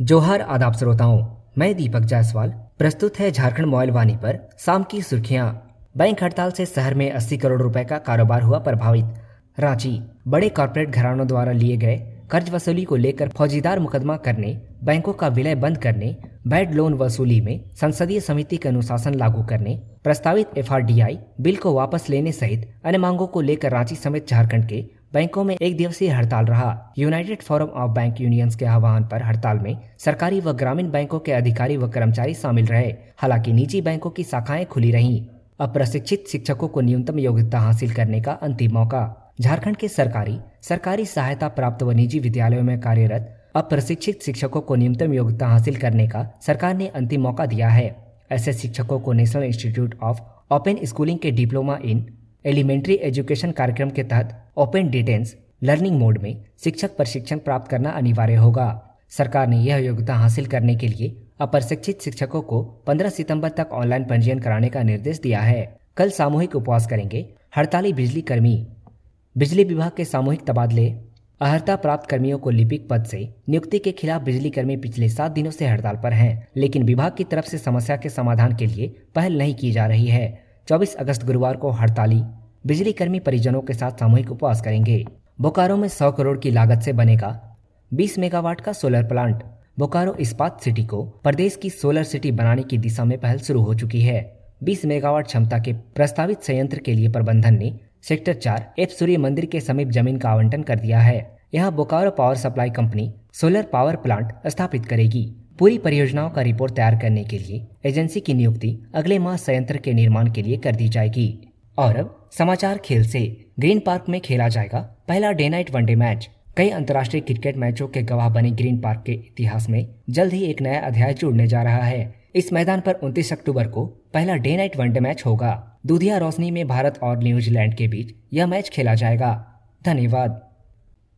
जोहार आदाब श्रोताओं, मैं दीपक जायसवाल। प्रस्तुत है झारखंड मोबाइल वाणी पर शाम की सुर्खियां। बैंक हड़ताल से शहर में 80 करोड़ रुपए का कारोबार हुआ प्रभावित। रांची, बड़े कॉरपोरेट घरानों द्वारा लिए गए कर्ज वसूली को लेकर फौजीदार मुकदमा करने, बैंकों का विलय बंद करने, बैड लोन वसूली में संसदीय समिति के अनुशासन लागू करने, प्रस्तावित FRDI बिल को वापस लेने सहित अन्य मांगों को लेकर रांची समेत झारखंड के बैंकों में एक दिवसीय हड़ताल रहा। United Forum of Bank Unions के आह्वान पर हड़ताल में सरकारी व ग्रामीण बैंकों के अधिकारी व कर्मचारी शामिल रहे। हालांकि निजी बैंकों की शाखाएं खुली रहीं। अप्रशिक्षित शिक्षकों को न्यूनतम योग्यता हासिल करने का अंतिम मौका। झारखंड के सरकारी सहायता प्राप्त व निजी विद्यालयों में कार्यरत अप्रशिक्षित शिक्षकों को न्यूनतम योग्यता हासिल करने का सरकार ने अंतिम मौका दिया है। ऐसे शिक्षकों को National Institute of Open Schooling के डिप्लोमा इन एलिमेंट्री एजुकेशन कार्यक्रम के तहत ओपन डिटेंस लर्निंग मोड में शिक्षक प्रशिक्षण प्राप्त करना अनिवार्य होगा। सरकार ने यह योग्यता हासिल करने के लिए अप्रशिक्षित शिक्षकों को 15 सितंबर तक ऑनलाइन पंजीयन कराने का निर्देश दिया है। कल सामूहिक उपवास करेंगे हड़ताली बिजली कर्मी। बिजली विभाग के सामूहिक तबादले अर्हता प्राप्त कर्मियों को लिपिक पद से नियुक्ति के खिलाफ बिजली कर्मी पिछले 7 दिनों से हड़ताल पर हैं, लेकिन विभाग की तरफ से समस्या के समाधान के लिए पहल नहीं की जा रही है। 24 अगस्त गुरुवार को हड़ताली बिजली कर्मी परिजनों के साथ सामूहिक उपवास करेंगे। बोकारो में 100 करोड़ की लागत से बनेगा 20 मेगावाट का सोलर प्लांट। बोकारो इस्पात सिटी को प्रदेश की सोलर सिटी बनाने की दिशा में पहल शुरू हो चुकी है। 20 मेगावाट क्षमता के प्रस्तावित संयंत्र के लिए प्रबंधन ने सेक्टर 4 एफ सूर्य मंदिर के समीप जमीन का आवंटन कर दिया है। यहाँ Bokaro power supply company solar power plant स्थापित करेगी। पूरी परियोजनाओं का रिपोर्ट तैयार करने के लिए एजेंसी की नियुक्ति अगले माह संयंत्र के निर्माण के लिए कर दी जाएगी। और अब समाचार खेल से। ग्रीन पार्क में खेला जाएगा पहला डे नाइट वनडे मैच। कई अंतर्राष्ट्रीय क्रिकेट मैचों के गवाह बने ग्रीन पार्क के इतिहास में जल्द ही एक नया अध्याय जुड़ने जा रहा है। इस मैदान पर 29 अक्टूबर को पहला डे नाइट वनडे मैच होगा। दूधिया रोशनी में भारत और न्यूजीलैंड के बीच यह मैच खेला जाएगा। धन्यवाद।